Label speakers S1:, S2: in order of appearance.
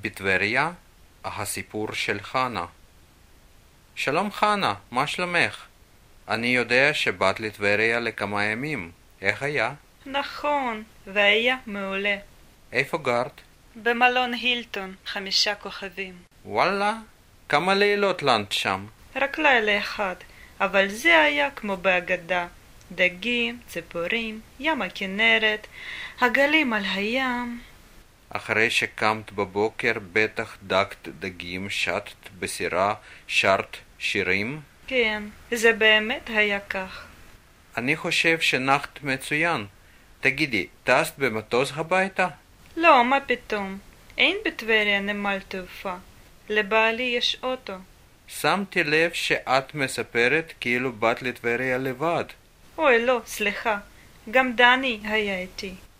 S1: בטבריה, הסיפור של חנה. שלום חנה, מה שלומך? אני יודע שבאת לטבריה לכמה ימים. איך היה?
S2: נכון, והיה מעולה.
S1: איפה גרת?
S2: במלון הילטון, 5 כוכבים.
S1: וואלה, כמה לילות לנת שם?
S2: רק לילה אחד, אבל זה היה כמו באגדה. דגים, ציפורים, ים הכנרת, הגלים על הים.
S1: אחרי שקמת בבוקר בטח דגת דגים, שטת בסירה, שרת שירים?
S2: כן, זה באמת היה כך.
S1: אני חושב שנחת מצוין. תגידי, טסת במטוס הביתה?
S2: לא, מה פתאום? אין בטבריה נמל תעופה. לבעלי יש אוטו.
S1: שמתי לב שאת מספרת כאילו באת לטבריה לבד.
S2: אוי, לא, סליחה. גם דני היה איתי.